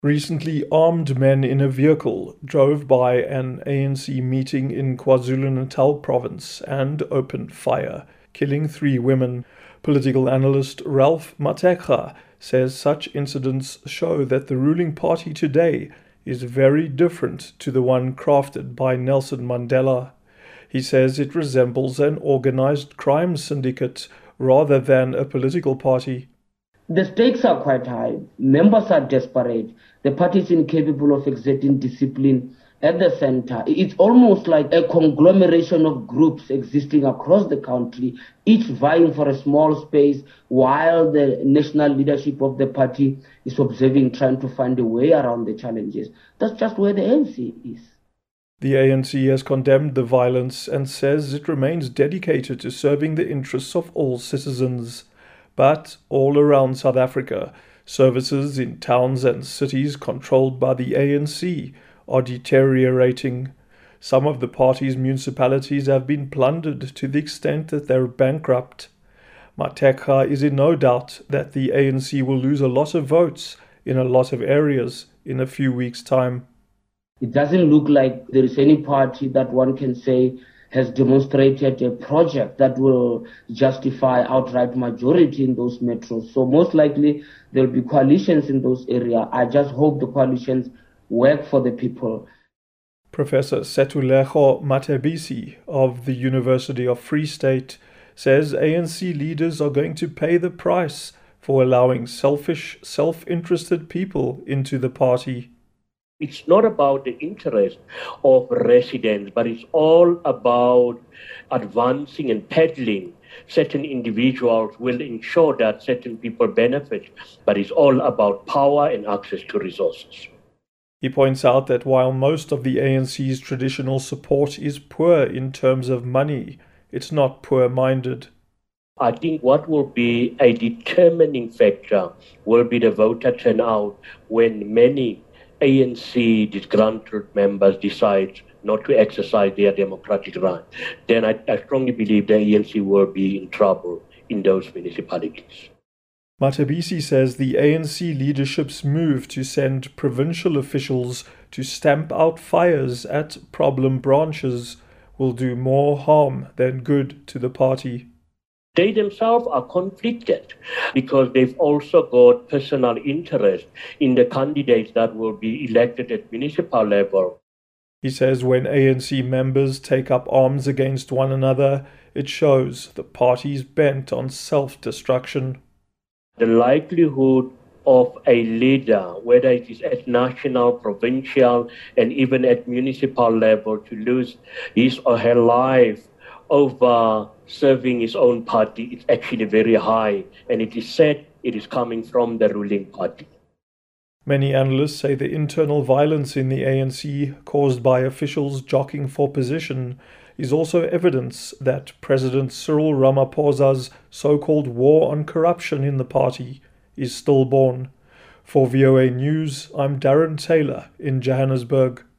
Recently, armed men in a vehicle drove by an ANC meeting in KwaZulu-Natal province and opened fire, killing 3 women. Political analyst Ralph Matekga says such incidents show that the ruling party today is very different to the one crafted by Nelson Mandela. He says it resembles an organized crime syndicate rather than a political party. The stakes are quite high. Members are desperate. The party is incapable of exerting discipline at the center. It's almost like a conglomeration of groups existing across the country, each vying for a small space, while the national leadership of the party is observing, trying to find a way around the challenges. That's just where the ANC is. The ANC has condemned the violence and says it remains dedicated to serving the interests of all citizens. But all around South Africa, services in towns and cities controlled by the ANC are deteriorating. Some of the party's municipalities have been plundered to the extent that they're bankrupt. Matekga is in no doubt that the ANC will lose a lot of votes in a lot of areas in a few weeks' time. It doesn't look like there is any party that one can say has demonstrated a project that will justify outright majority in those metros. So most likely there will be coalitions in those areas. I just hope the coalitions work for the people. Professor Setulego Mathebisi of the University of Free State says ANC leaders are going to pay the price for allowing selfish, self-interested people into the party. It's not about the interest of residents, but it's all about advancing and peddling. Certain individuals will ensure that certain people benefit, but it's all about power and access to resources. He points out that while most of the ANC's traditional support is poor in terms of money, it's not poor-minded. I think what will be a determining factor will be the voter turnout when many ANC disgruntled members decide not to exercise their democratic right. Then I strongly believe the ANC will be in trouble in those municipalities. Mathebisi says the ANC leadership's move to send provincial officials to stamp out fires at problem branches will do more harm than good to the party. They themselves are conflicted because they've also got personal interest in the candidates that will be elected at municipal level. He says when ANC members take up arms against one another, it shows the party's bent on self-destruction. The likelihood of a leader, whether it is at national, provincial, and even at municipal level, to lose his or her life over serving his own party is actually very high, and it is said it is coming from the ruling party. Many analysts say the internal violence in the ANC caused by officials jockeying for position is also evidence that President Cyril Ramaphosa's so-called war on corruption in the party is stillborn. For VOA News, I'm Darren Taylor in Johannesburg.